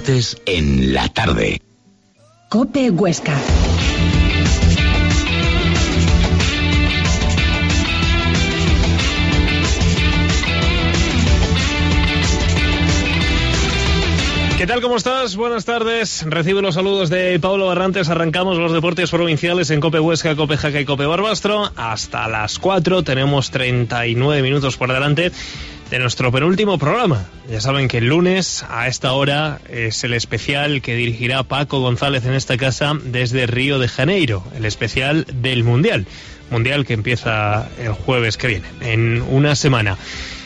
deportes en la tarde. COPE Huesca. ¿Qué tal? ¿Cómo estás? Buenas tardes. Recibe los saludos de Pablo Barrantes. Arrancamos los deportes provinciales en COPE Huesca, COPE Jaca y COPE Barbastro. Hasta las 4 tenemos 39 minutos por delante de nuestro penúltimo programa. Ya saben que el lunes a esta hora es el especial que dirigirá Paco González en esta casa desde Río de Janeiro, el especial del Mundial que empieza el jueves que viene, en una semana.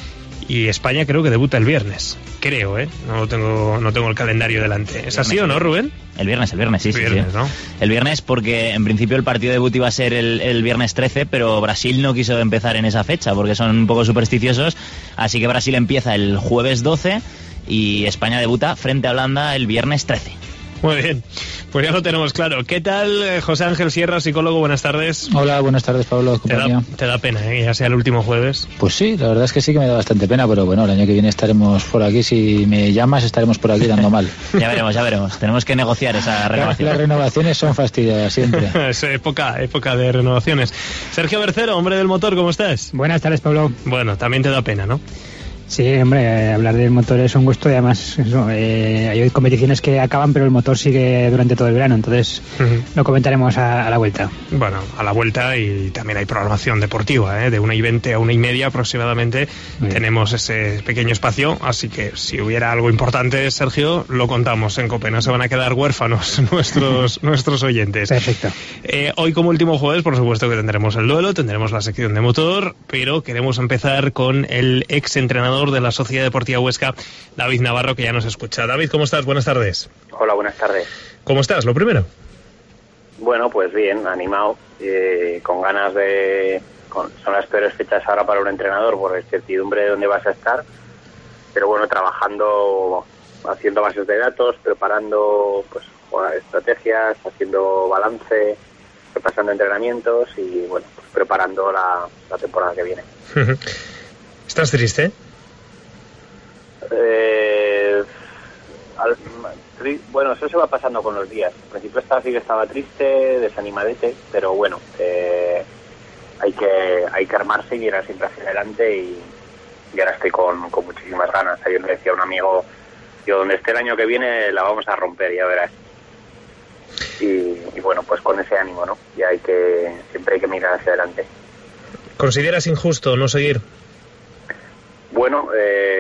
Y España creo que debuta el viernes. Creo, no tengo el calendario delante. ¿Es así o no, Rubén? El viernes, sí. ¿No? El viernes, porque en principio el partido de debut iba a ser el viernes 13, pero Brasil no quiso empezar en esa fecha porque son un poco supersticiosos, así que Brasil empieza el jueves 12 y España debuta frente a Holanda el viernes 13. Muy bien, pues ya lo tenemos claro. ¿Qué tal, José Ángel Sierra, psicólogo? Buenas tardes. Hola, buenas tardes, Pablo. Te da pena, que ya sea el último jueves. Pues sí, la verdad es que sí que me da bastante pena, pero bueno, el año que viene estaremos por aquí. Si me llamas, estaremos por aquí dando mal. Ya veremos. Tenemos que negociar esa renovación. Las renovaciones son fastidiosas siempre. Es época de renovaciones. Sergio Bercero, hombre del motor, ¿cómo estás? Buenas tardes, Pablo. Bueno, también te da pena, ¿no? Sí, hombre, hablar del motor es un gusto y además hay competiciones que acaban, pero el motor sigue durante todo el verano, entonces lo comentaremos a la vuelta. Bueno, a la vuelta, y también hay programación deportiva, de 1:20 a 1:30 aproximadamente. Tenemos ese pequeño espacio, así que si hubiera algo importante, Sergio, lo contamos en COPE, no se van a quedar huérfanos nuestros oyentes. Perfecto. Hoy, como último jueves, por supuesto que tendremos el duelo, tendremos la sección de motor, pero queremos empezar con el ex entrenador de la Sociedad Deportiva Huesca, David Navarro, que ya nos escucha. David, ¿cómo estás? Buenas tardes. Hola, buenas tardes. ¿Cómo estás? Lo primero. Bueno, pues bien, animado, con ganas son las peores fechas ahora para un entrenador por la incertidumbre de dónde vas a estar, pero bueno, trabajando, haciendo bases de datos, preparando pues estrategias, haciendo balance, repasando entrenamientos y bueno, pues preparando la temporada que viene. ¿Estás triste? Bueno, eso se va pasando con los días. Al principio sí que estaba triste, desanimadete, pero bueno, hay que armarse y ir siempre hacia adelante y ahora estoy con muchísimas ganas. Ayer me decía un amigo, yo donde esté el año que viene la vamos a romper, ya verás. Y bueno, pues con ese ánimo, ¿no? Y siempre hay que mirar hacia adelante. ¿Consideras injusto no seguir? Bueno,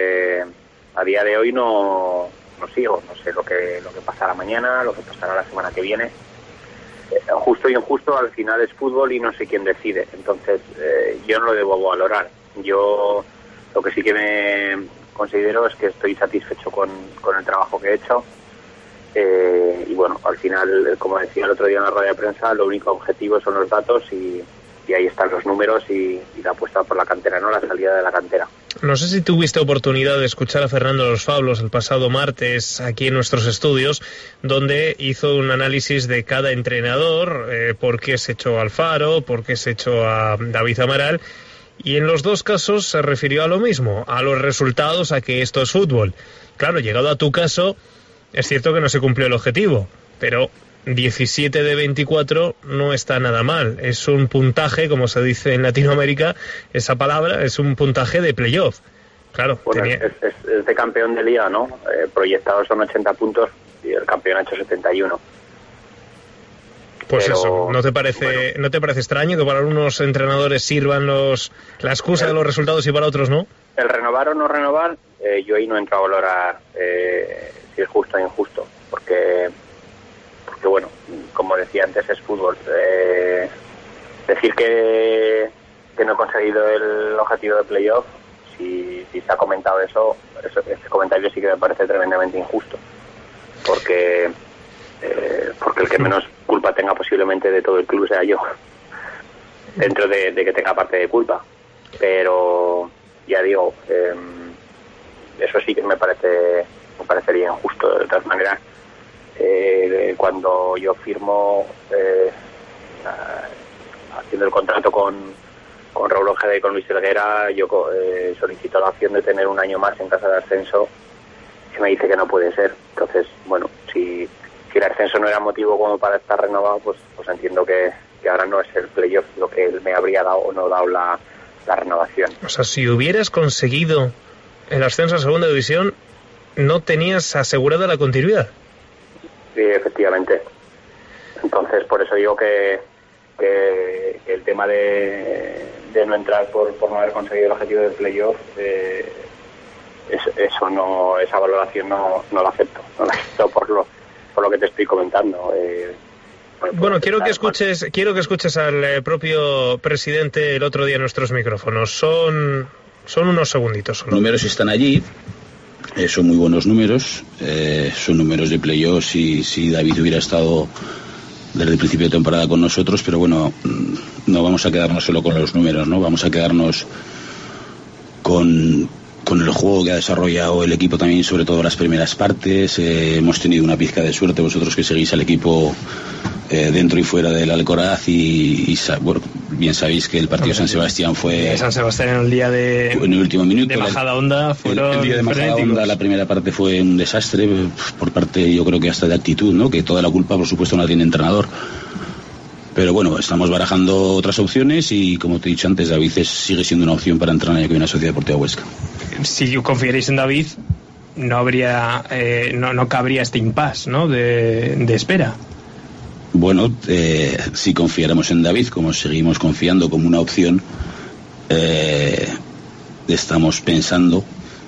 a día de hoy no sigo, no sé lo que pasará mañana, lo que pasará la semana que viene. Justo y injusto al final es fútbol y no sé quién decide, entonces yo no lo debo valorar. Yo lo que sí que me considero es que estoy satisfecho con el trabajo que he hecho y bueno, al final, como decía el otro día en la rueda de prensa, lo único objetivo son los datos y ahí están los números y la apuesta por la cantera, no la salida de la cantera. No sé si tuviste oportunidad de escuchar a Fernando Los Fablos el pasado martes aquí en nuestros estudios, donde hizo un análisis de cada entrenador, por qué se echó a Alfaro, por qué se echó a David Amaral, y en los dos casos se refirió a lo mismo, a los resultados, a que esto es fútbol. Claro, llegado a tu caso, es cierto que no se cumplió el objetivo, pero 17 de 24 no está nada mal. Es un puntaje, como se dice en Latinoamérica, esa palabra, es un puntaje de playoff. Claro, bueno, es de campeón de liga, ¿no? Proyectados son 80 puntos y el campeón ha hecho 71. Pues pero, eso, ¿no te parece extraño que para algunos entrenadores sirvan la excusa de los resultados y para otros no? El renovar o no renovar, yo ahí no entro a valorar si es justo o injusto, porque bueno, como decía antes, es fútbol. Decir que no he conseguido el objetivo de playoff, si se ha comentado eso, ese comentario sí que me parece tremendamente injusto, porque el que menos culpa tenga posiblemente de todo el club sea yo, dentro de que tenga parte de culpa, pero ya digo, eso sí que me parecería injusto. De todas maneras, cuando yo firmo haciendo el contrato con Raúl Ojeda y con Luis Helguera, yo solicito la opción de tener un año más en casa de ascenso, y me dice que no puede ser. Entonces, bueno, ascenso no era motivo como para estar renovado, pues entiendo que ahora no es el playoff lo que me habría dado o no dado la renovación. O sea, si hubieras conseguido el ascenso a segunda división, ¿no tenías asegurada la continuidad? Sí, efectivamente. Entonces, por eso digo que el tema de no entrar por no haber conseguido el objetivo del playoff, esa valoración no la acepto. No la acepto por lo que te estoy comentando. Bueno, quiero que escuches al propio presidente el otro día en nuestros micrófonos. Son unos segunditos solo. Los números están allí, son muy buenos números, son números de playoff si David hubiera estado desde el principio de temporada con nosotros, pero bueno, no vamos a quedarnos solo con los números, ¿no? Vamos a quedarnos con el juego que ha desarrollado el equipo también, sobre todo las primeras partes. Hemos tenido una pizca de suerte, vosotros que seguís al equipo dentro y fuera del Alcoraz, y bueno, bien sabéis que el partido de San Sebastián fue... San Sebastián en el día en el último minuto. De Majadahonda fueron el día de Majadahonda, la primera parte fue un desastre, por parte, yo creo que hasta de actitud, ¿no? Que toda la culpa, por supuesto, no la tiene el entrenador. Pero bueno, estamos barajando otras opciones y, como te he dicho antes, David sigue siendo una opción para entrar en la Sociedad Deportiva Huesca. Si confiaréis en David, no habría no cabría este impasse, ¿no? de espera. Bueno, si confiáramos en David, como seguimos confiando como una opción, estamos pensando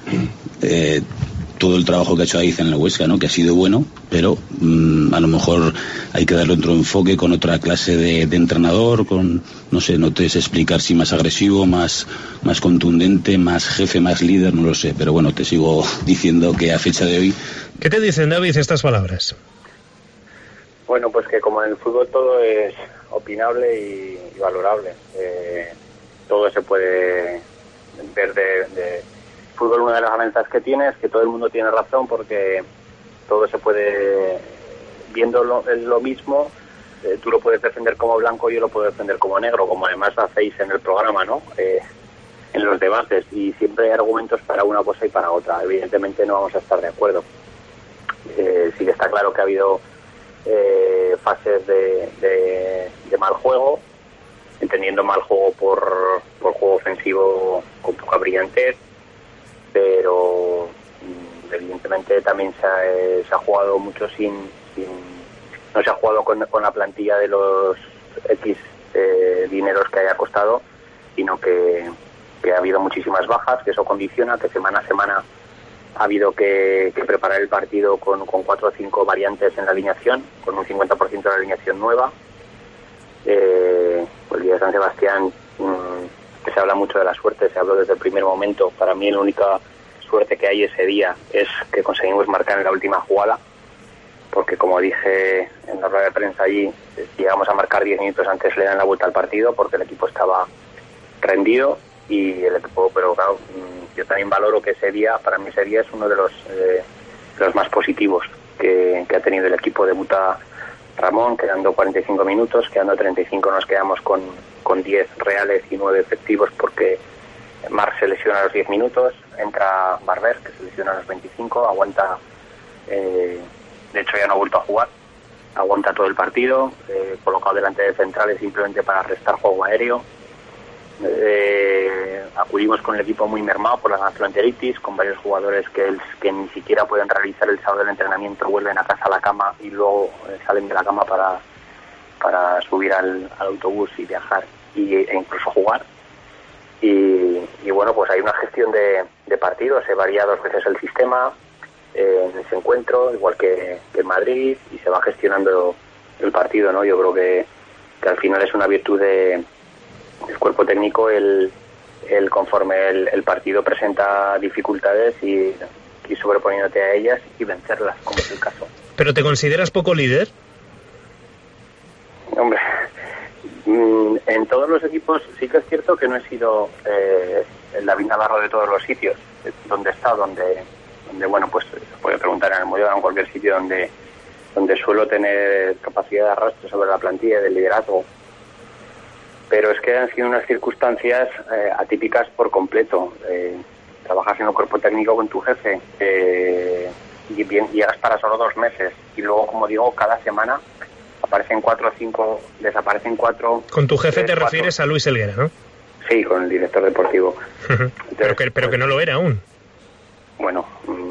todo el trabajo que ha hecho David en el Huesca, ¿no? Que ha sido bueno, pero a lo mejor hay que darle otro enfoque con otra clase de entrenador, no sé te explicar si más agresivo, más contundente, más jefe, más líder, no lo sé, pero bueno, te sigo diciendo que a fecha de hoy... ¿Qué te dicen, David, estas palabras? Bueno, pues que como en el fútbol todo es opinable y valorable. Todo se puede ver de fútbol. Una de las ventajas que tiene es que todo el mundo tiene razón, porque todo se puede, viendo lo mismo, tú lo puedes defender como blanco, yo lo puedo defender como negro, como además hacéis en el programa, ¿no? En los debates, y siempre hay argumentos para una cosa y para otra. Evidentemente no vamos a estar de acuerdo. Sí que está claro que ha habido fases de mal juego, entendiendo mal juego por juego ofensivo con poca brillantez, pero evidentemente también se ha jugado mucho no se ha jugado con la plantilla de los X dineros que haya costado, sino que ha habido muchísimas bajas, que eso condiciona que semana a semana ha habido que preparar el partido con 4 o 5 variantes en la alineación, con un 50% de la alineación nueva. El día de San Sebastián, que se habla mucho de la suerte, se habló desde el primer momento. Para mí la única suerte que hay ese día es que conseguimos marcar en la última jugada, porque como dije en la rueda de prensa allí, llegamos a marcar 10 minutos antes, le dan la vuelta al partido, porque el equipo estaba rendido. Y el equipo, pero claro, yo también valoro que para mí ese día es uno de los más positivos que ha tenido el equipo. Debuta Ramón, quedando 45 minutos, quedando 35 nos quedamos con 10 reales y 9 efectivos, porque Marc se lesiona a los 10 minutos, entra Barber, que se lesiona a los 25, aguanta, de hecho ya no ha vuelto a jugar, aguanta todo el partido, colocado delante de centrales simplemente para restar juego aéreo. Acudimos con el equipo muy mermado por la gastroenteritis, con varios jugadores que ni siquiera pueden realizar el sábado del entrenamiento, vuelven a casa a la cama y luego salen de la cama para subir al autobús y viajar e incluso jugar. Y bueno, pues hay una gestión de partidos, se varía 2 veces el sistema en ese encuentro, igual que en Madrid, y se va gestionando el partido, ¿no? Yo creo que al final es una virtud del cuerpo técnico el conforme el partido presenta dificultades y sobreponiéndote a ellas y vencerlas, como es el caso. ¿Pero te consideras poco líder? Hombre, en todos los equipos sí que es cierto que no he sido el David Navarro de todos los sitios donde he estado, donde bueno, pues se puede preguntar en el Mollón o en cualquier sitio donde suelo tener capacidad de arrastre sobre la plantilla de liderazgo. Pero es que han sido unas circunstancias atípicas por completo. Trabajas en un cuerpo técnico con tu jefe, y bien, llegas para solo 2 meses y luego, como digo, cada semana aparecen 4 o 5, desaparecen 4. Con tu jefe 3, te 4. refieres a Luis Helguera, ¿no? Sí, con el director deportivo. Entonces, pero que no lo era aún. Bueno,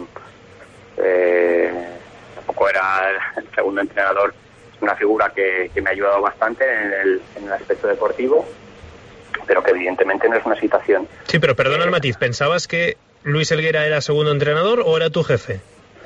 tampoco era el segundo entrenador. Es una figura que me ha ayudado bastante en el aspecto deportivo, pero que evidentemente no es una situación. Sí, pero perdona el matiz, ¿pensabas que Luis Helguera era segundo entrenador o era tu jefe?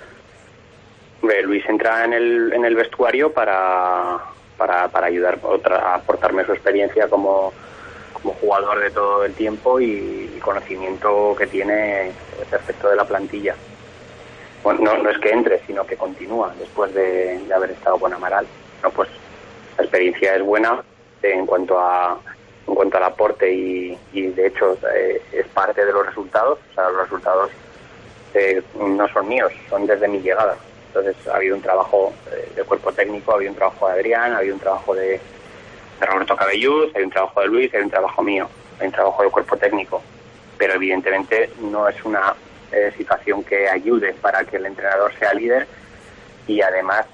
Luis entra en el vestuario para ayudar a aportarme su experiencia como jugador de todo el tiempo y conocimiento que tiene respecto de la plantilla. Bueno, no es que entre, sino que continúa después de haber estado con Amaral. No, pues la experiencia es buena en cuanto al aporte y de hecho es parte de los resultados. O sea, los resultados no son míos, son desde mi llegada. Entonces ha habido un trabajo de cuerpo técnico, ha habido un trabajo de Adrián, ha habido un trabajo de Roberto Cabellús, hay un trabajo de Luis, hay un trabajo mío, hay un trabajo de cuerpo técnico. Pero evidentemente no es una situación que ayude para que el entrenador sea líder y además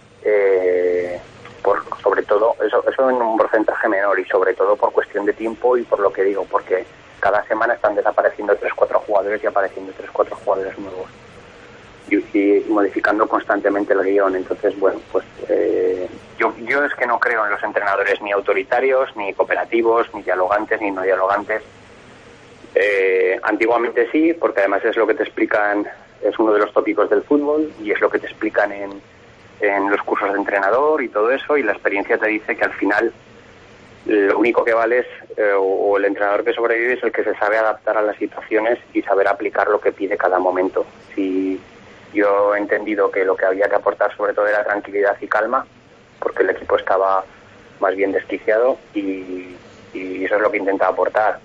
sobre todo eso en un porcentaje menor y sobre todo por cuestión de tiempo y por lo que digo, porque cada semana están desapareciendo 3-4 jugadores y apareciendo 3-4 jugadores nuevos y modificando constantemente el guión. Entonces, bueno, pues yo es que no creo en los entrenadores ni autoritarios, ni cooperativos, ni dialogantes, ni no dialogantes. Antiguamente sí, porque además es lo que te explican, es uno de los tópicos del fútbol y es lo que te explican en los cursos de entrenador y todo eso, y la experiencia te dice que al final lo único que vale es, o el entrenador que sobrevive es el que se sabe adaptar a las situaciones y saber aplicar lo que pide cada momento. Si yo he entendido que lo que había que aportar sobre todo era tranquilidad y calma, porque el equipo estaba más bien desquiciado y eso es lo que intenta aportar.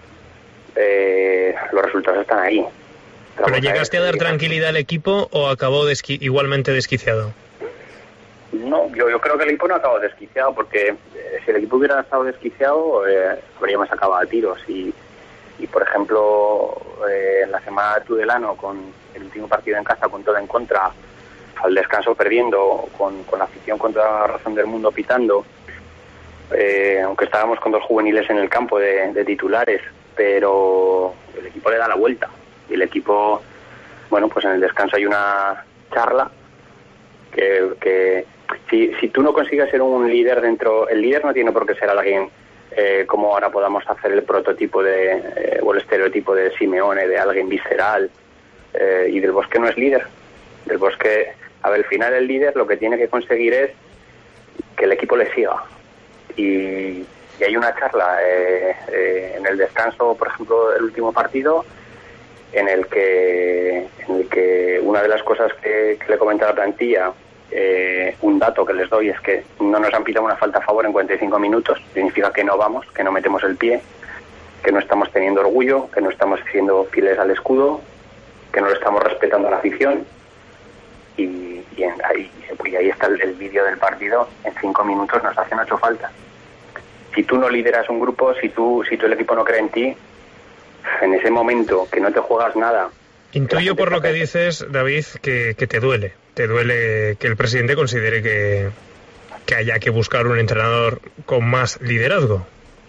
Los resultados están ahí. ¿Pero llegaste a dar tranquilidad al equipo o acabó igualmente desquiciado? No, yo creo que el equipo no ha acabado desquiciado, porque si el equipo hubiera estado desquiciado habríamos acabado a tiros y por ejemplo en la semana de Tudelano, con el último partido en casa con todo en contra, al descanso perdiendo, con la afición con toda la razón del mundo pitando, aunque estábamos con 2 juveniles en el campo de titulares, pero el equipo le da la vuelta y el equipo, bueno, pues en el descanso hay una charla que si tú no consigues ser un líder dentro, el líder no tiene por qué ser alguien como ahora podamos hacer el prototipo o el estereotipo de Simeone, de alguien visceral, y Del Bosque no es líder. Del Bosque, al final el líder lo que tiene que conseguir es que el equipo le siga. Y hay una charla en el descanso, por ejemplo, el último partido, en el que una de las cosas que le comenta a la plantilla, un dato que les doy es que no nos han pitado una falta a favor en 45 minutos, significa que no vamos, que no metemos el pie, que no estamos teniendo orgullo, que no estamos siendo fieles al escudo, que no lo estamos respetando a la afición y ahí está el vídeo del partido. En 5 minutos nos hacen 8 faltas. Si tú no lideras un grupo, si el equipo no cree en ti, en ese momento que no te juegas nada. Intuyo por lo que dices, David, que te duele que el presidente considere que haya que buscar un entrenador con más liderazgo.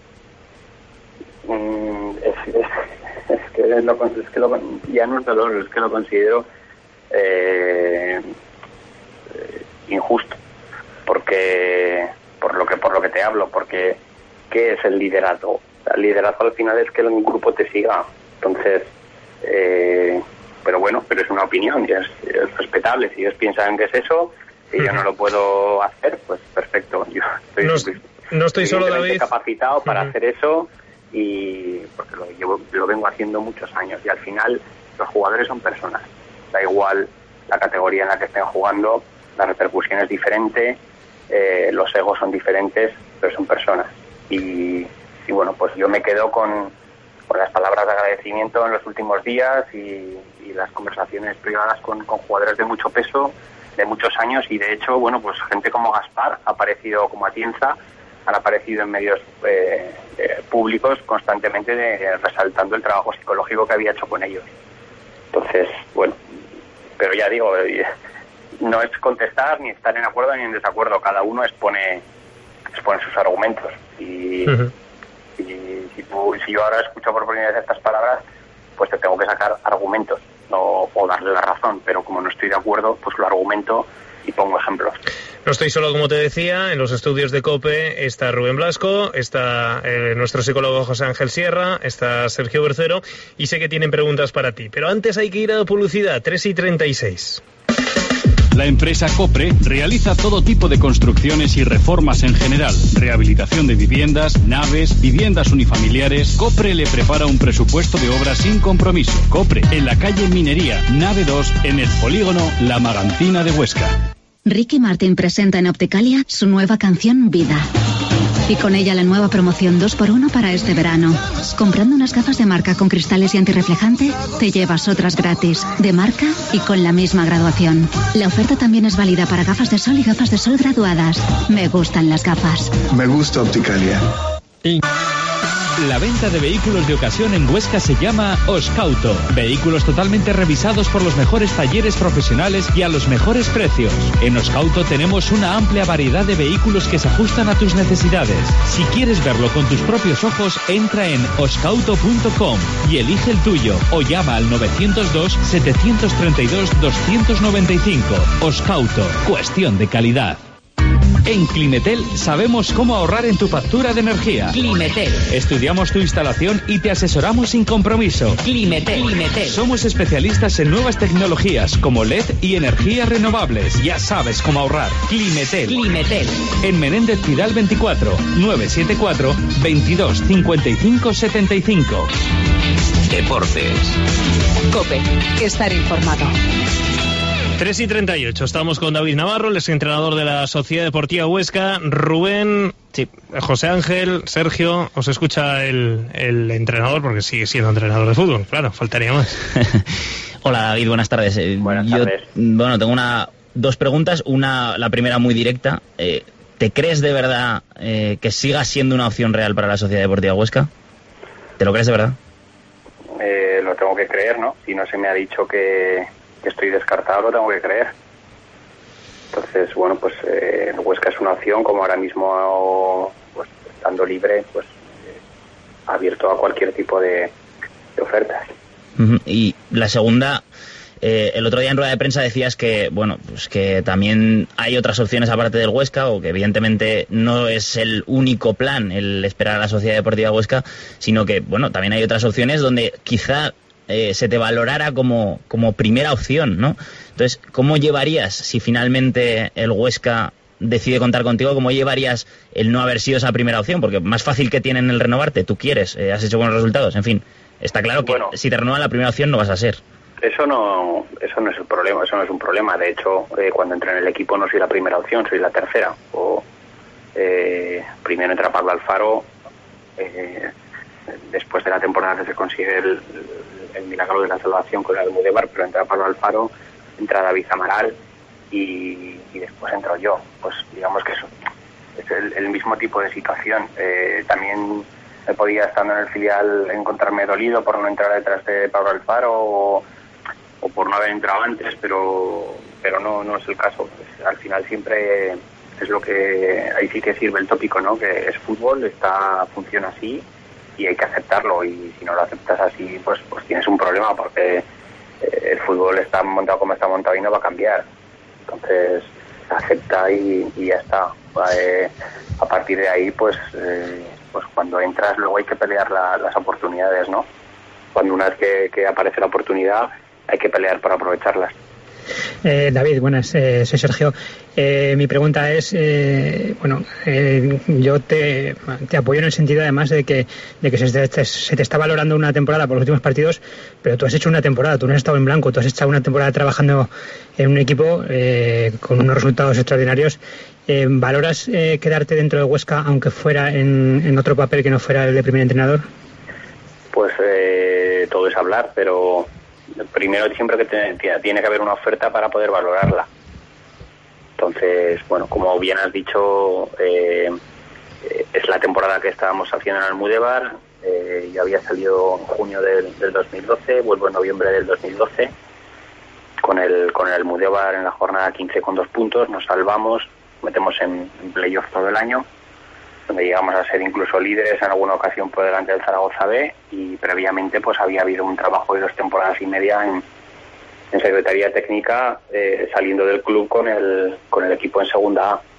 Ya no es dolor, es que lo considero injusto, porque por lo que te hablo, porque ¿qué es el liderazgo? El liderazgo al final es que un grupo te siga. Entonces, pero es una opinión y es respetable. Si ellos piensan que es eso y yo no lo puedo hacer, pues perfecto. Yo no estoy solo, David, capacitado para hacer eso, y porque lo vengo haciendo muchos años, y al final los jugadores son personas. Da igual la categoría en la que estén jugando, la repercusión es diferente, los egos son diferentes, pero son personas. Y bueno, pues yo me quedo con las palabras de agradecimiento en los últimos días y las conversaciones privadas con jugadores de mucho peso, de muchos años, y de hecho, bueno, pues gente como Gaspar ha aparecido, como Atienza, han aparecido en medios públicos constantemente resaltando el trabajo psicológico que había hecho con ellos. Entonces, bueno, pero ya digo, no es contestar ni estar en acuerdo ni en desacuerdo, cada uno expone sus argumentos y si yo ahora escucho por primera vez estas palabras, pues te tengo que sacar argumentos o darle la razón, pero como no estoy de acuerdo, pues lo argumento y pongo ejemplos. No estoy solo, como te decía, en los estudios de COPE está Rubén Blasco, está nuestro psicólogo José Ángel Sierra, está Sergio Bercero, y sé que tienen preguntas para ti. Pero antes hay que ir a la publicidad, 3:36. La empresa Copre realiza todo tipo de construcciones y reformas en general. Rehabilitación de viviendas, naves, viviendas unifamiliares. Copre le prepara un presupuesto de obra sin compromiso. Copre, en la calle Minería, nave 2, en el polígono La Magantina de Huesca. Ricky Martin presenta en Opticalia su nueva canción Vida. Y con ella la nueva promoción 2x1 para este verano. Comprando unas gafas de marca con cristales y antirreflejante, te llevas otras gratis, de marca y con la misma graduación. La oferta también es válida para gafas de sol y gafas de sol graduadas. Me gustan las gafas. Me gusta Opticalia. La venta de vehículos de ocasión en Huesca se llama Oscauto. Vehículos totalmente revisados por los mejores talleres profesionales y a los mejores precios. En Oscauto tenemos una amplia variedad de vehículos que se ajustan a tus necesidades. Si quieres verlo con tus propios ojos, entra en oscauto.com y elige el tuyo o llama al 902-732-295. Oscauto, cuestión de calidad. En Climetel sabemos cómo ahorrar en tu factura de energía. Climetel. Estudiamos tu instalación y te asesoramos sin compromiso. Climetel. Somos especialistas en nuevas tecnologías como LED y energías renovables. Ya sabes cómo ahorrar. Climetel. En Menéndez Pidal 24, 974 22 55 75. Deportes. COPE. Estar informado. 3:38. Estamos con David Navarro, el exentrenador de la Sociedad Deportiva Huesca. Rubén, José Ángel, Sergio, os escucha el entrenador, porque sigue siendo entrenador de fútbol, claro, faltaría más. Hola David, buenas tardes. Buenas tardes. Bueno, tengo dos preguntas. La primera muy directa. ¿Te crees de verdad que siga siendo una opción real para la Sociedad Deportiva Huesca? ¿Te lo crees de verdad? Lo tengo que creer, ¿no? Si no se me ha dicho que estoy descartado, lo tengo que creer. Entonces, bueno, pues Huesca es una opción, como ahora mismo, pues estando libre, pues abierto a cualquier tipo de ofertas. Y la segunda, el otro día en rueda de prensa decías que, bueno, pues que también hay otras opciones aparte del Huesca, o que evidentemente no es el único plan el esperar a la Sociedad Deportiva Huesca, sino que, bueno, también hay otras opciones donde quizá se te valorara como primera opción, ¿no? Entonces, ¿cómo llevarías, si finalmente el Huesca decide contar contigo, cómo llevarías el no haber sido esa primera opción? Porque más fácil que tienen el renovarte, tú quieres, has hecho buenos resultados, en fin, está claro que si te renuevan la primera opción no vas a ser. Eso no es el problema, eso no es un problema. De hecho, cuando entré en el equipo no soy la primera opción, soy la tercera. Primero entra Pablo Alfaro, después de la temporada que se consigue el milagro de la salvación con el Almudévar, pero entra Pablo Alfaro, entra David Amaral y después entro yo. Pues digamos que eso es el mismo tipo de situación. También me podía, estando en el filial, encontrarme dolido por no entrar detrás de Pablo Alfaro o por no haber entrado antes, pero no es el caso. Pues, al final siempre es lo que ahí sí que sirve el tópico, ¿no? Que es fútbol, funciona así y hay que aceptarlo, y si no lo aceptas así, pues tienes un problema, porque el fútbol está montado como está montado y no va a cambiar. Entonces acepta y ya está. A partir de ahí, pues cuando entras luego hay que pelear las oportunidades, ¿no? Cuando una vez que aparece la oportunidad hay que pelear para aprovecharlas. David, buenas, soy Sergio. Mi pregunta es, yo te apoyo en el sentido además de que se te está valorando una temporada por los últimos partidos, pero tú has hecho una temporada, tú no has estado en blanco, tú has estado una temporada trabajando en un equipo con unos resultados extraordinarios. ¿Valoras quedarte dentro de Huesca aunque fuera en otro papel que no fuera el de primer entrenador? Pues todo es hablar, pero primero siempre que tiene que haber una oferta para poder valorarla. Entonces, bueno, como bien has dicho, es la temporada que estábamos haciendo en Almudévar. Yo había salido en junio del 2012, vuelvo en noviembre del 2012 con el Almudévar en la jornada 15 con 2 puntos, nos salvamos, metemos en playoff todo el año, donde llegamos a ser incluso líderes en alguna ocasión por delante del Zaragoza B, y previamente pues había habido un trabajo de 2 temporadas y media en Secretaría Técnica, saliendo del club con el equipo en Segunda A.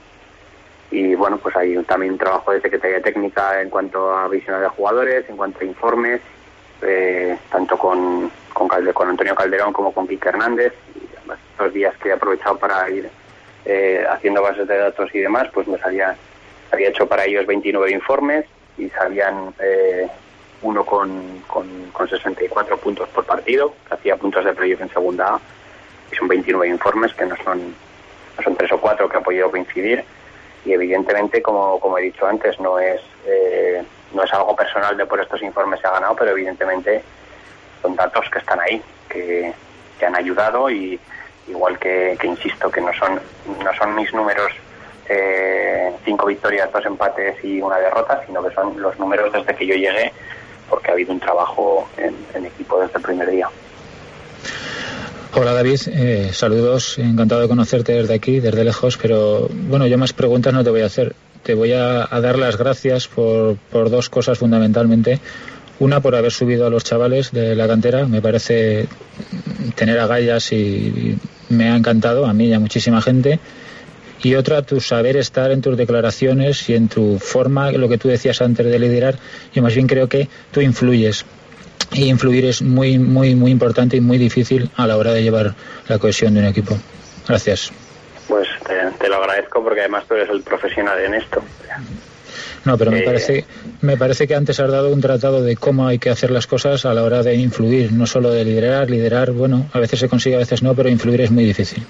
Y bueno, pues hay también un trabajo de Secretaría Técnica en cuanto a visiones de jugadores, en cuanto a informes, tanto con Antonio Calderón como con Quique Hernández. Y además, estos días que he aprovechado para ir haciendo bases de datos y demás, pues había hecho para ellos 29 informes y salían uno con 64 puntos por partido, hacía puntos de playoff en Segunda A, y son 29 informes que no son 3 o 4 que han podido coincidir. Y evidentemente, como he dicho antes, no es algo personal de por estos informes se ha ganado, pero evidentemente son datos que están ahí, que han ayudado, y igual que insisto, que no son mis números 5 victorias, 2 empates y 1 derrota, sino que son los números desde que yo llegué, porque ha habido un trabajo en equipo desde el primer día. Hola David, saludos, encantado de conocerte desde aquí, desde lejos, pero bueno, yo más preguntas no te voy a hacer. Te voy a dar las gracias por 2 cosas fundamentalmente. Una, por haber subido a los chavales de la cantera, me parece tener agallas y me ha encantado a mí y a muchísima gente. Y otra, tu saber estar en tus declaraciones y en tu forma, lo que tú decías antes de liderar. Yo más bien creo que tú influyes. Y influir es muy, muy, muy importante y muy difícil a la hora de llevar la cohesión de un equipo. Gracias. Pues te lo agradezco, porque además tú eres el profesional en esto. No, pero me parece que antes has dado un tratado de cómo hay que hacer las cosas a la hora de influir, no solo de liderar, bueno, a veces se consigue, a veces no, pero influir es muy difícil.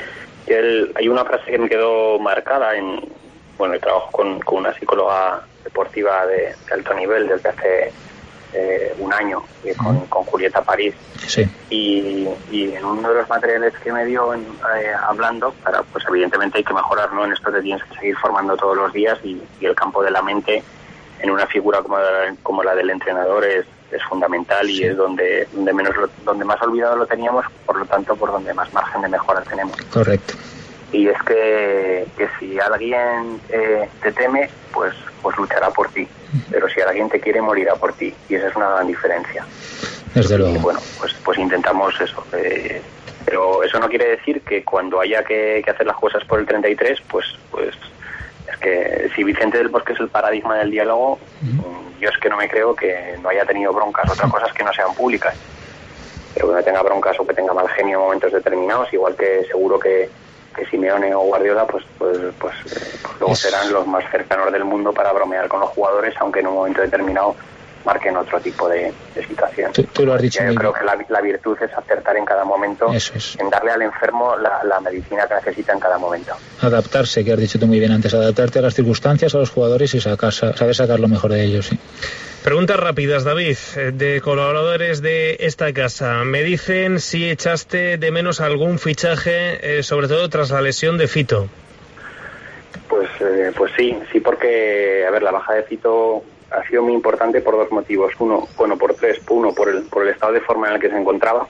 Hay una frase que me quedó marcada yo trabajo con una psicóloga deportiva de alto nivel desde hace un año, con Julieta París. Sí. Y en uno de los materiales que me dio hablando, pues evidentemente hay que mejorar, ¿no? En esto te tienes que seguir formando todos los días, y el campo de la mente en una figura como la del entrenador es fundamental, sí. Y es donde más olvidado lo teníamos, por lo tanto por donde más margen de mejora tenemos. Correcto. Y es que si alguien te teme, pues luchará por ti, pero si alguien te quiere, morirá por ti, y esa es una gran diferencia. Desde luego. Y bueno, pues intentamos eso, pero eso no quiere decir que cuando haya que hacer las cosas por el 33, pues es que si Vicente del Bosque es el paradigma del diálogo, yo es que no me creo que no haya tenido broncas. Otra cosa es que no sean públicas, pero que no tenga broncas o que tenga mal genio en momentos determinados, igual que seguro que Simeone o Guardiola pues luego serán los más cercanos del mundo para bromear con los jugadores, aunque en un momento determinado marquen otro tipo de situación. Tú lo has dicho. Yo creo que la virtud es acertar en cada momento, en darle al enfermo la medicina que necesita en cada momento. Adaptarse, que has dicho tú muy bien antes, adaptarte a las circunstancias, a los jugadores y saber sacar lo mejor de ellos, sí. Preguntas rápidas, David, de colaboradores de esta casa. Me dicen si echaste de menos algún fichaje, sobre todo tras la lesión de Fito. Pues sí, porque, la baja de Fito ha sido muy importante por 2 motivos. Uno por el estado de forma en el que se encontraba,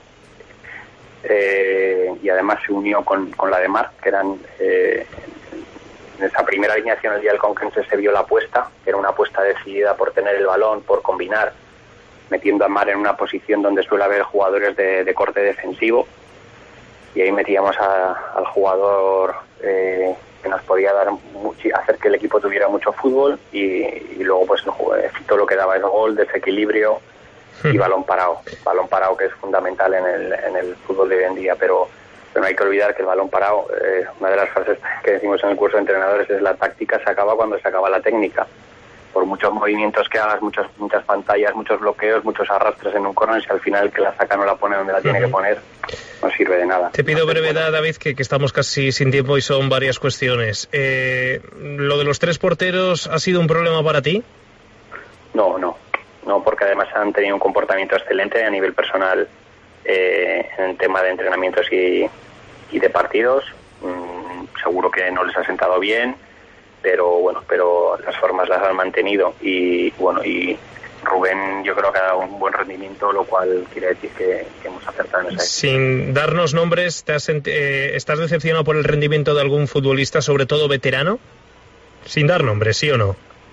y además se unió con la de Marc, que eran en esa primera alineación el día del Conquense se vio la apuesta, que era una apuesta decidida por tener el balón, por combinar, metiendo a Mar en una posición donde suele haber jugadores de corte defensivo, y ahí metíamos al jugador que nos podía hacer que el equipo tuviera mucho fútbol, y luego pues Fito lo que daba es gol, desequilibrio y balón parado que es fundamental en el fútbol de hoy en día, pero no hay que olvidar que el balón parado, una de las frases que decimos en el curso de entrenadores es: la táctica se acaba cuando se acaba la técnica. Por muchos movimientos que hagas, muchas pantallas, muchos bloqueos, muchos arrastres en un córner, si al final el que la saca no la pone donde la tiene que poner, no sirve de nada. Te pido brevedad, David, que estamos casi sin tiempo y son varias cuestiones. ¿Lo de los 3 porteros ha sido un problema para ti? No, porque además han tenido un comportamiento excelente a nivel personal en el tema de entrenamientos y de partidos. Seguro que no les ha sentado bien, pero las formas las han mantenido, y Rubén yo creo que ha dado un buen rendimiento, lo cual quiere decir que hemos acertado en esa decisión. Sin darnos nombres, ¿estás decepcionado por el rendimiento de algún futbolista, sobre todo veterano? Sin dar nombres, ¿sí o no?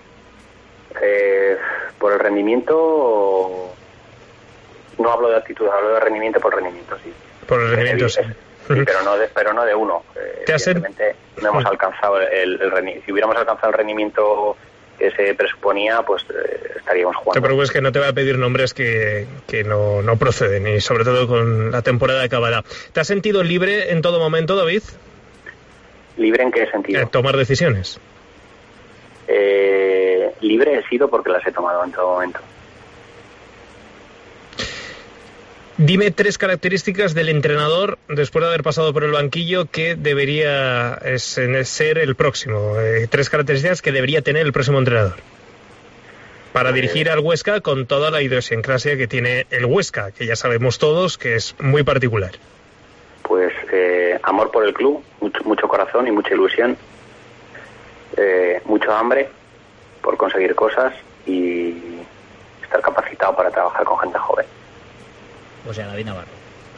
Por el rendimiento, no hablo de actitud, hablo de rendimiento por rendimiento, sí. Por el rendimiento, sí. Sí, pero no de uno. Evidentemente no hemos alcanzado el rendimiento. Si hubiéramos alcanzado el rendimiento que se presuponía, pues estaríamos jugando. Te preocupes que no te voy a pedir nombres que no proceden, y sobre todo con la temporada acabada. ¿Te has sentido libre en todo momento, David? ¿Libre en qué sentido? Tomar decisiones. Libre he sido porque las he tomado en todo momento. Dime 3 características del entrenador, después de haber pasado por el banquillo, que debería ser el próximo. 3 características que debería tener el próximo entrenador para dirigir al Huesca con toda la idiosincrasia que tiene el Huesca, que ya sabemos todos que es muy particular. Pues amor por el club, mucho corazón y mucha ilusión, mucho hambre por conseguir cosas y estar capacitado para trabajar con gente joven. O sea, David Navarro.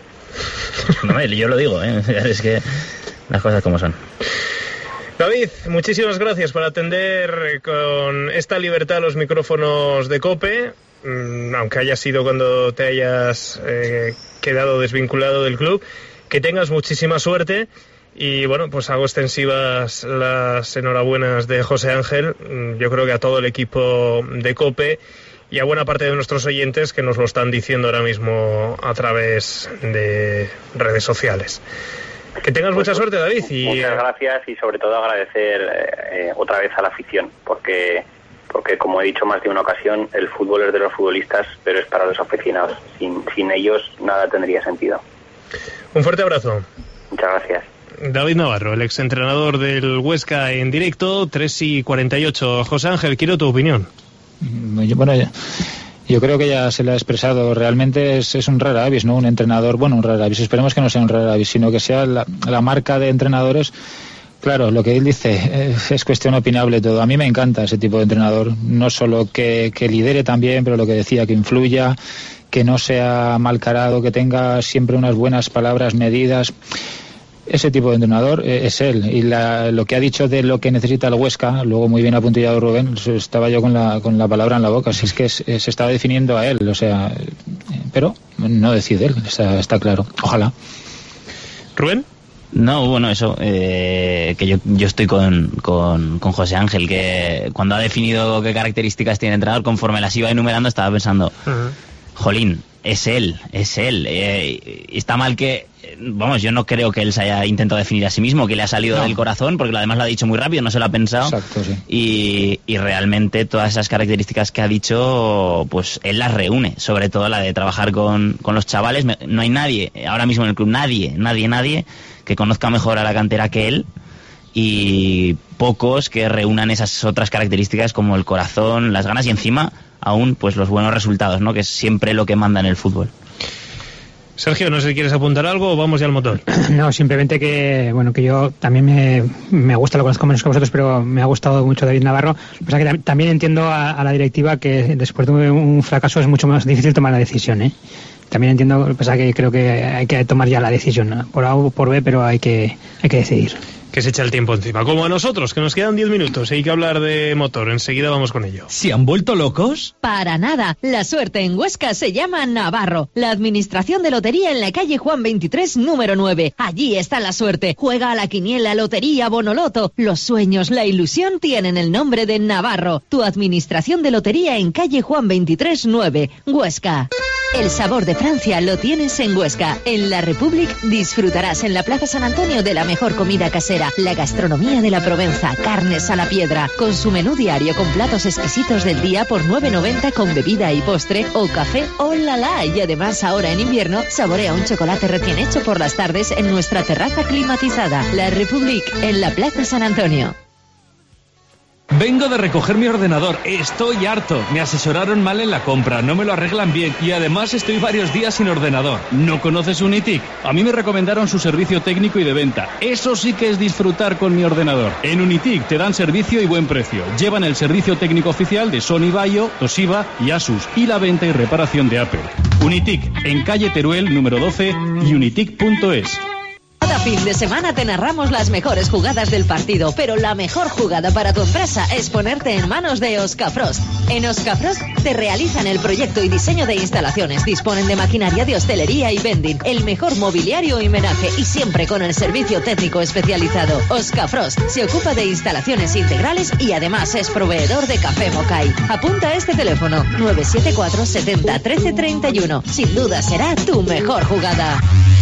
No, yo lo digo, es que las cosas como son. David, muchísimas gracias por atender con esta libertad los micrófonos de COPE, aunque haya sido cuando te hayas quedado desvinculado del club. Que tengas muchísima suerte y bueno, pues hago extensivas las enhorabuenas de José Ángel, yo creo que a todo el equipo de COPE y a buena parte de nuestros oyentes que nos lo están diciendo ahora mismo a través de redes sociales. Que tengas mucha suerte, David. Muchas gracias y sobre todo agradecer otra vez a la afición, porque como he dicho más de una ocasión, el fútbol es de los futbolistas, pero es para los aficionados. Sin ellos nada tendría sentido. Un fuerte abrazo. Muchas gracias. David Navarro, el exentrenador del Huesca en directo, 3:48. José Ángel, quiero tu opinión. Bueno, yo creo que ya se le ha expresado. Realmente es un rara avis, ¿no? Un entrenador, un rara avis. Esperemos que no sea un rara avis, sino que sea la marca de entrenadores. Claro, lo que él dice es cuestión opinable todo. A mí me encanta ese tipo de entrenador. No solo que lidere también, pero lo que decía, que influya, que no sea malcarado, que tenga siempre unas buenas palabras medidas. Ese tipo de entrenador es él. Y lo que ha dicho de lo que necesita el Huesca, luego muy bien apuntillado Rubén, estaba yo con la palabra en la boca. Si es que se estaba definiendo a él, o sea, pero no decide él, está claro. Ojalá. ¿Rubén? No, bueno, eso, que yo estoy con José Ángel, que cuando ha definido qué características tiene el entrenador, conforme las iba enumerando, estaba pensando, jolín, es él. Está mal que, yo no creo que él se haya intentado definir a sí mismo, que le ha salido del corazón, porque además lo ha dicho muy rápido, no se lo ha pensado. Exacto, sí. Y realmente todas esas características que ha dicho, pues él las reúne, sobre todo la de trabajar con los chavales. No hay nadie, ahora mismo en el club, nadie que conozca mejor a la cantera que él, y pocos que reúnan esas otras características como el corazón, las ganas y encima aún pues los buenos resultados, ¿no? Que es siempre lo que manda en el fútbol. Sergio, no sé si quieres apuntar algo o vamos ya al motor. No, simplemente que yo también me gusta, lo conozco menos que vosotros, pero me ha gustado mucho David Navarro. Lo que pasa es que también entiendo a la directiva que después de un fracaso es mucho más difícil tomar la decisión, ¿eh? También entiendo, lo que pasa es que creo que hay que tomar ya la decisión, ¿no? Por A o por B, pero hay que decidir. Que se echa el tiempo encima. Como a nosotros, que nos quedan 10 minutos y hay que hablar de motor. Enseguida vamos con ello. ¿Se han vuelto locos? Para nada. La suerte en Huesca se llama Navarro. La administración de lotería en la calle Juan 23, número 9. Allí está la suerte. Juega a la quiniela, lotería, bonoloto. Los sueños, la ilusión tienen el nombre de Navarro. Tu administración de lotería en calle Juan 23, 9. Huesca. El sabor de Francia lo tienes en Huesca. En la República disfrutarás en la Plaza San Antonio de la mejor comida casera, la gastronomía de la Provenza, carnes a la piedra, con su menú diario con platos exquisitos del día por 9,90 con bebida y postre o café o la. Y además ahora en invierno saborea un chocolate recién hecho por las tardes en nuestra terraza climatizada. La República en la Plaza San Antonio. Vengo de recoger mi ordenador. Estoy harto. Me asesoraron mal en la compra, no me lo arreglan bien y además estoy varios días sin ordenador. ¿No conoces Unitic? A mí me recomendaron su servicio técnico y de venta. Eso sí que es disfrutar con mi ordenador. En Unitic te dan servicio y buen precio. Llevan el servicio técnico oficial de Sony Vaio, Toshiba y Asus y la venta y reparación de Apple. Unitic, en calle Teruel, número 12 y unitic.es. Cada fin de semana te narramos las mejores jugadas del partido, pero la mejor jugada para tu empresa es ponerte en manos de Oscafrost. En Oscafrost te realizan el proyecto y diseño de instalaciones, disponen de maquinaria de hostelería y vending, el mejor mobiliario y menaje y siempre con el servicio técnico especializado. Oscafrost se ocupa de instalaciones integrales y además es proveedor de café Mokai. Apunta a este teléfono 974 70 13 31. Sin duda será tu mejor jugada.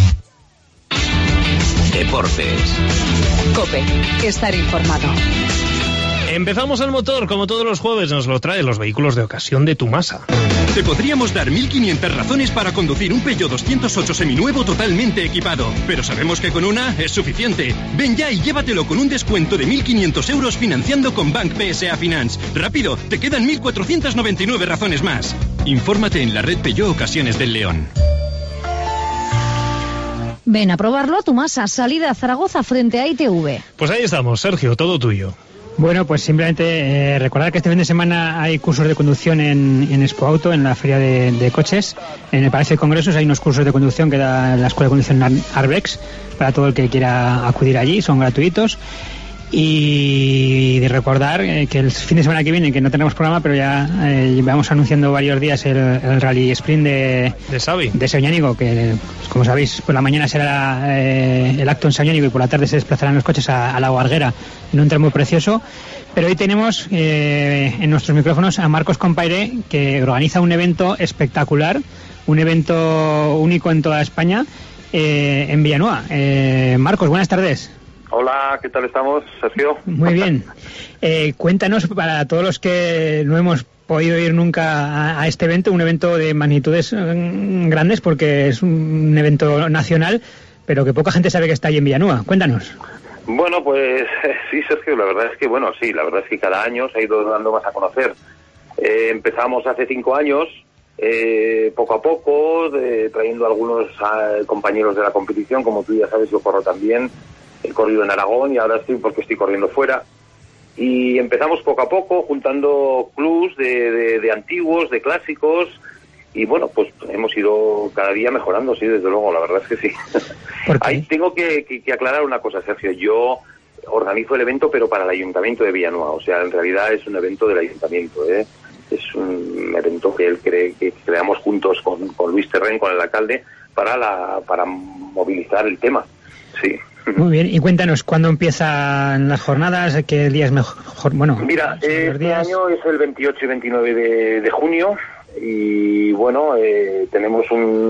Deportes. COPE. Estar informado. Empezamos el motor, como todos los jueves, nos lo trae los vehículos de ocasión de Tumasa. Te podríamos dar 1.500 razones para conducir un Peugeot 208 seminuevo totalmente equipado, pero sabemos que con una es suficiente. Ven ya y llévatelo con un descuento de 1.500 euros financiando con Bank PSA Finance. ¡Rápido! Te quedan 1.499 razones más. Infórmate en la red Peugeot Ocasiones del León. Ven a probarlo a Tumasa, salida a Zaragoza frente a ITV. Pues ahí estamos, Sergio, todo tuyo. Bueno, pues simplemente recordar que este fin de semana hay cursos de conducción en Expo Auto, en la feria de coches. En el Palacio de Congresos hay unos cursos de conducción que da la Escuela de Conducción Arbex para todo el que quiera acudir allí, son gratuitos. Y de recordar que el fin de semana que viene, que no tenemos programa, pero ya vamos anunciando varios días el Rally Sprint de Sabiñánigo, que como sabéis por la mañana será el acto en Sabiñánigo y por la tarde se desplazarán los coches a la Guarguera en un tramo precioso. Pero hoy tenemos en nuestros micrófonos a Marcos Compaire, que organiza un evento espectacular, un evento único en toda España, en Villanueva. Marcos, buenas tardes. Hola, ¿qué tal estamos, Sergio? Muy bien. Cuéntanos, para todos los que no hemos podido ir nunca a este evento, un evento de magnitudes grandes, porque es un evento nacional, pero que poca gente sabe que está ahí en Villanueva. Cuéntanos. Bueno, pues sí, Sergio, la verdad es que, la verdad es que cada año se ha ido dando más a conocer. Empezamos hace 5 años, poco a poco, trayendo a algunos compañeros de la competición, como tú ya sabes, yo corro también. He corrido en Aragón y ahora estoy corriendo fuera. Y empezamos poco a poco juntando clubs de antiguos, de clásicos. Y bueno, pues hemos ido cada día mejorando, sí, desde luego, la verdad es que sí. Ahí tengo que aclarar una cosa, Sergio. Yo organizo el evento, pero para el Ayuntamiento de Villanueva. O sea, en realidad es un evento del Ayuntamiento, ¿eh? Es un evento que él cree que creamos juntos con Luis Terrén, con el alcalde, para movilizar el tema. Sí. Muy bien, y cuéntanos, ¿cuándo empiezan las jornadas? ¿Qué día es mejor? Bueno, mira, este año es el 28 y 29 de junio y bueno, tenemos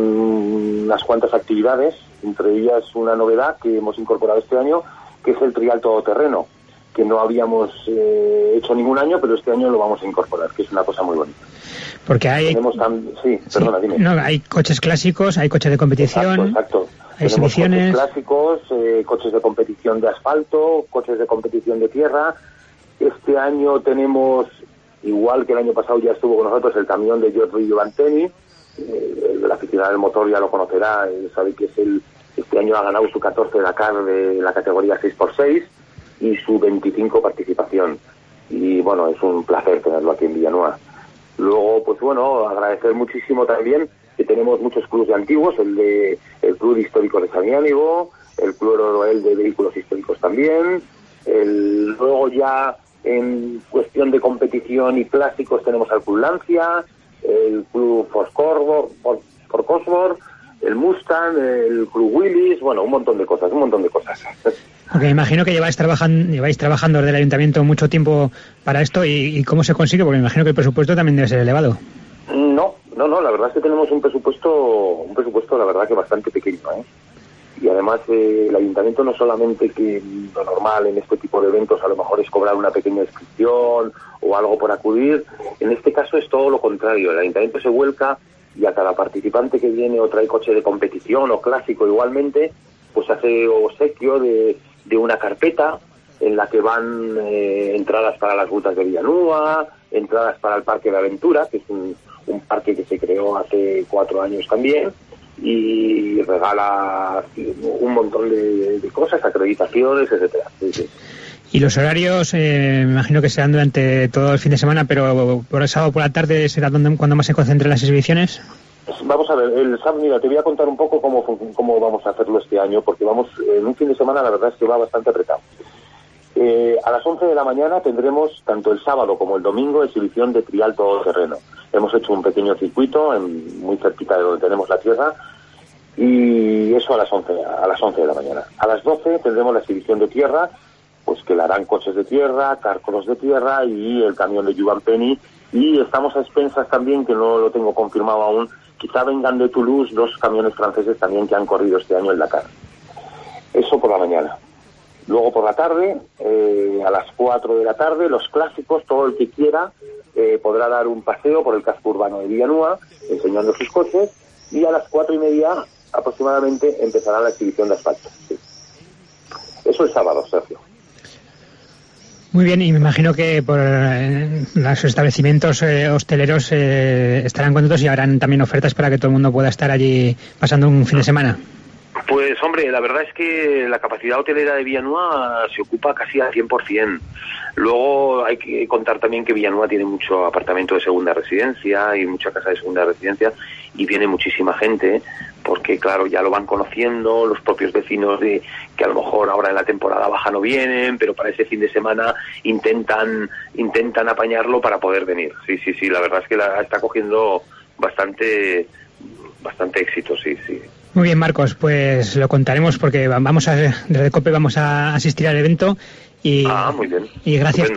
unas cuantas actividades, entre ellas una novedad que hemos incorporado este año, que es el trial todoterreno, que no habíamos hecho ningún año, pero este año lo vamos a incorporar, que es una cosa muy bonita. Porque hay... Perdona, dime. No, hay coches clásicos, hay coches de competición... Exacto. Hay tenemos exhibiciones... coches clásicos, coches de competición de asfalto, coches de competición de tierra. Este año tenemos, igual que el año pasado ya estuvo con nosotros, el camión de Giorgio Vanteni. El aficionado del motor ya lo conocerá, sabe que este año ha ganado su 14 Dakar de la categoría 6x6 y su 25 participación. Y bueno, es un placer tenerlo aquí en Villanueva. Luego, pues bueno, agradecer muchísimo también que tenemos muchos clubes de antiguos, el Club Histórico de Sabiñánigo, el Club Oroel de Vehículos Históricos también, luego ya en cuestión de competición y clásicos tenemos al Club Lancia, el Club Ford Cosworth, el Mustang, el Club Willys, bueno, un montón de cosas. Okay, imagino que lleváis trabajando desde el Ayuntamiento mucho tiempo para esto y ¿cómo se consigue? Porque me imagino que el presupuesto también debe ser elevado. No, la verdad es que tenemos un presupuesto la verdad que bastante pequeño, ¿eh? Y además el Ayuntamiento no solamente que lo normal en este tipo de eventos a lo mejor es cobrar una pequeña inscripción o algo por acudir, en este caso es todo lo contrario, el Ayuntamiento se vuelca y a cada participante que viene o trae coche de competición o clásico igualmente, pues hace obsequio de una carpeta en la que van entradas para las rutas de Villanueva, entradas para el Parque de Aventura, que es un parque que se creó hace 4 años también, y regala un montón de cosas, acreditaciones, etcétera. Sí, sí. Y los horarios, me imagino que serán durante todo el fin de semana, pero por el sábado por la tarde será cuando más se concentren las exhibiciones. Vamos a ver, el sábado, mira, te voy a contar un poco cómo vamos a hacerlo este año, porque vamos, en un fin de semana la verdad es que va bastante apretado. A las 11 de la mañana tendremos, tanto el sábado como el domingo, exhibición de trial todoterreno. Hemos hecho un pequeño circuito muy cerquita de donde tenemos la tierra, y eso a las 11 de la mañana. A las 12 tendremos la exhibición de tierra, pues que la harán coches de tierra, cárcolos de tierra y el camión de Juan Penny, y estamos a expensas también, que no lo tengo confirmado aún, quizá vengan de Toulouse 2 camiones franceses también que han corrido este año el Dakar. Eso por la mañana. Luego por la tarde, a las 4 de la tarde, los clásicos, todo el que quiera podrá dar un paseo por el casco urbano de Villanueva, enseñando sus coches, y a las 4:30 aproximadamente empezará la exhibición de asfalto. Sí. Eso es sábado, Sergio. Muy bien, y me imagino que por los establecimientos hosteleros estarán contentos y habrán también ofertas para que todo el mundo pueda estar allí pasando un fin de semana. Pues hombre, la verdad es que la capacidad hotelera de Villanueva se ocupa casi al 100%. Luego hay que contar también que Villanueva tiene mucho apartamento de segunda residencia y mucha casa de segunda residencia, y viene muchísima gente porque claro, ya lo van conociendo los propios vecinos, de que a lo mejor ahora en la temporada baja no vienen, pero para ese fin de semana intentan apañarlo para poder venir. Sí, la verdad es que está cogiendo bastante éxito, sí. Muy bien, Marcos, pues lo contaremos porque desde COPE vamos a asistir al evento y, muy bien. Y gracias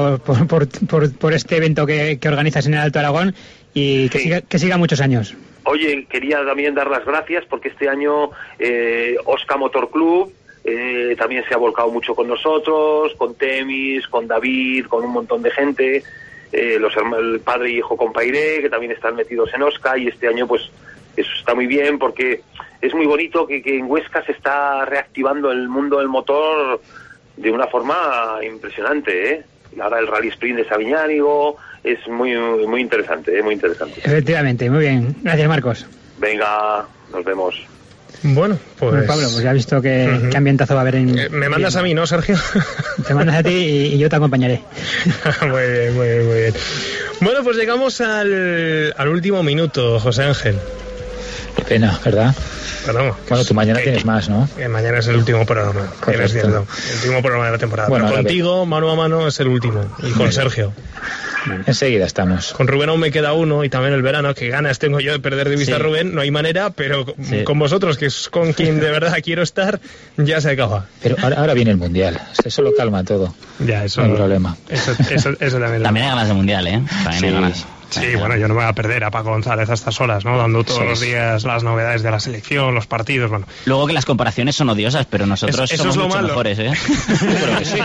por este evento que organizas en el Alto Aragón y que siga muchos años. Oye, quería también dar las gracias porque este año Osca Motor Club también se ha volcado mucho con nosotros, con Temis, con David, con un montón de gente, el padre y hijo Compairé, que también están metidos en Osca, y este año pues eso está muy bien porque es muy bonito que en Huesca se está reactivando el mundo del motor de una forma impresionante, ¿eh? Ahora el Rally Sprint de Sabiñánigo es muy interesante, muy interesante. Efectivamente, muy bien. Gracias, Marcos. Venga, nos vemos. Bueno, pues Pablo, pues ya has visto qué ambientazo va a haber en... me mandas a mí, ¿no, Sergio? Te mandas a ti y yo te acompañaré. Muy bien. Bueno, pues llegamos al último minuto, José Ángel. Qué pena, ¿verdad? Bueno, tú mañana tienes más, ¿no? Mañana es el último programa, es cierto. El último programa de la temporada. Bueno, pero contigo, mano a mano, es el último. Y con Sergio. Enseguida estamos. Con Rubén aún me queda uno, y también el verano, que ganas tengo yo de perder de vista a Rubén, no hay manera, pero con vosotros, que es con quien de verdad quiero estar, ya se acaba. Pero ahora viene el Mundial, eso lo calma todo. Ya, eso no hay problema. Eso también. También hay ganas de Mundial, ¿eh? También hay ganas. Sí, bueno, yo no me voy a perder a Paco González a estas horas, ¿no? Dando todos los días las novedades de la selección, los partidos, bueno. Luego que las comparaciones son odiosas, pero nosotros somos mucho mejores, ¿eh? Creo que sí.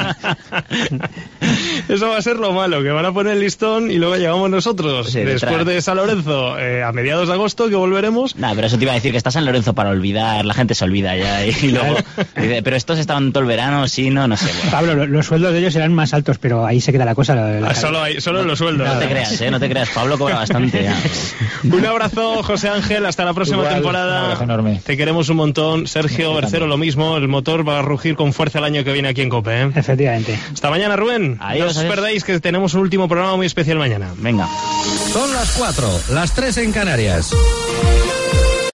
Eso va a ser lo malo, que van a poner el listón y luego llegamos nosotros, después de San Lorenzo, a mediados de agosto, que volveremos. Nah, pero eso te iba a decir, que está San Lorenzo para olvidar, la gente se olvida ya, y luego dice, pero estos estaban todo el verano, sí, no sé. Bueno. Pablo, los sueldos de ellos serán más altos, pero ahí se queda la cosa. Solo los sueldos. No te creas, Pablo cobra bastante ya. Un abrazo, José Ángel, hasta la próxima temporada. Un abrazo enorme. Te queremos un montón. Sergio Bercero, lo mismo, el motor va a rugir con fuerza el año que viene aquí en COPE, ¿eh? Efectivamente. Hasta mañana, Rubén. Adiós, no os perdáis que tenemos un último programa muy especial mañana. Venga. Son las 4, las 3 en Canarias.